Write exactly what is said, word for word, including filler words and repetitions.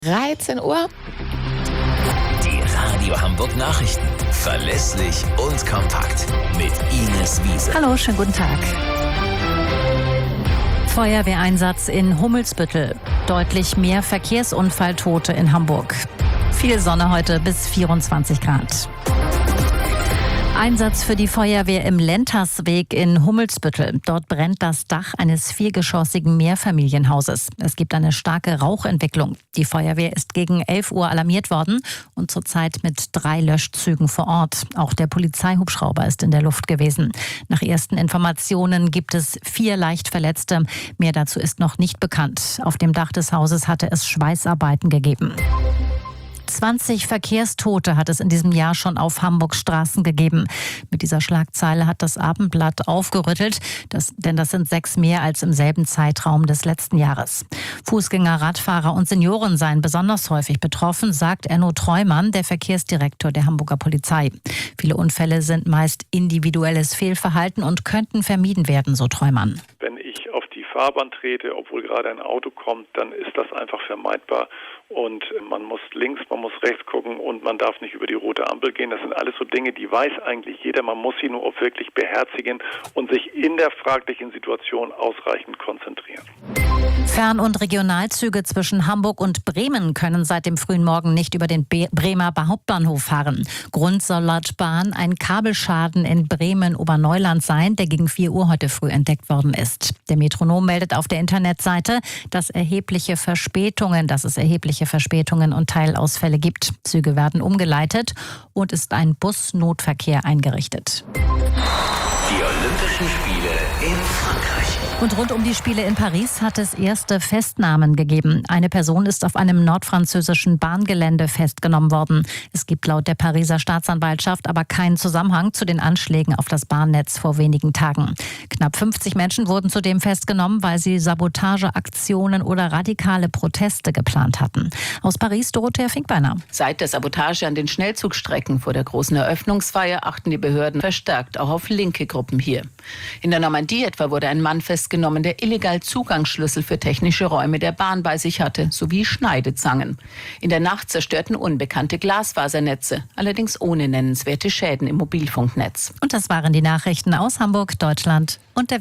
dreizehn Uhr. Die Radio Hamburg Nachrichten. Verlässlich und kompakt. Mit Ines Wiese. Hallo, schönen guten Tag. Feuerwehreinsatz in Hummelsbüttel. Deutlich mehr Verkehrsunfalltote in Hamburg. Viel Sonne heute bis vierundzwanzig Grad. Einsatz für die Feuerwehr im Lentersweg in Hummelsbüttel. Dort brennt das Dach eines viergeschossigen Mehrfamilienhauses. Es gibt eine starke Rauchentwicklung. Die Feuerwehr ist gegen elf Uhr alarmiert worden und zurzeit mit drei Löschzügen vor Ort. Auch der Polizeihubschrauber ist in der Luft gewesen. Nach ersten Informationen gibt es vier leicht Verletzte. Mehr dazu ist noch nicht bekannt. Auf dem Dach des Hauses hatte es Schweißarbeiten gegeben. zwanzig Verkehrstote hat es in diesem Jahr schon auf Hamburgs Straßen gegeben. Mit dieser Schlagzeile hat das Abendblatt aufgerüttelt, das, denn das sind sechs mehr als im selben Zeitraum des letzten Jahres. Fußgänger, Radfahrer und Senioren seien besonders häufig betroffen, sagt Enno Treumann, der Verkehrsdirektor der Hamburger Polizei. Viele Unfälle sind meist individuelles Fehlverhalten und könnten vermieden werden, so Treumann. Wenn ich auf die Fahrbahn trete, obwohl gerade ein Auto kommt, dann ist das einfach vermeidbar. Und man muss links, man muss rechts gucken und man darf nicht über die rote Ampel gehen. Das sind alles so Dinge, die weiß eigentlich jeder. Man muss sie nur auch wirklich beherzigen und sich in der fraglichen Situation ausreichend konzentrieren. Fern- und Regionalzüge zwischen Hamburg und Bremen können seit dem frühen Morgen nicht über den Be- Bremer Hauptbahnhof fahren. Grund soll laut Bahn ein Kabelschaden in Bremen-Oberneuland sein, der gegen vier Uhr heute früh entdeckt worden ist. Der Metronom meldet auf der Internetseite, dass erhebliche Verspätungen, dass es erhebliche Verspätungen und Teilausfälle gibt. Züge werden umgeleitet und ist ein Busnotverkehr eingerichtet. Die Olympischen Spiele in Frankreich. Und rund um die Spiele in Paris hat es erste Festnahmen gegeben. Eine Person ist auf einem nordfranzösischen Bahngelände festgenommen worden. Es gibt laut der Pariser Staatsanwaltschaft aber keinen Zusammenhang zu den Anschlägen auf das Bahnnetz vor wenigen Tagen. Knapp fünfzig Menschen wurden zudem festgenommen, weil sie Sabotageaktionen oder radikale Proteste geplant hatten. Aus Paris, Dorothea Finkbeiner. Seit der Sabotage an den Schnellzugstrecken vor der großen Eröffnungsfeier achten die Behörden verstärkt auch auf linke Gruppen hier. In der Normandie etwa wurde ein Mann festgenommen, der illegal Zugangsschlüssel für technische Räume der Bahn bei sich hatte, sowie Schneidezangen. In der Nacht zerstörten Unbekannte Glasfasernetze, allerdings ohne nennenswerte Schäden im Mobilfunknetz. Und das waren die Nachrichten aus Hamburg, Deutschland und der Welt.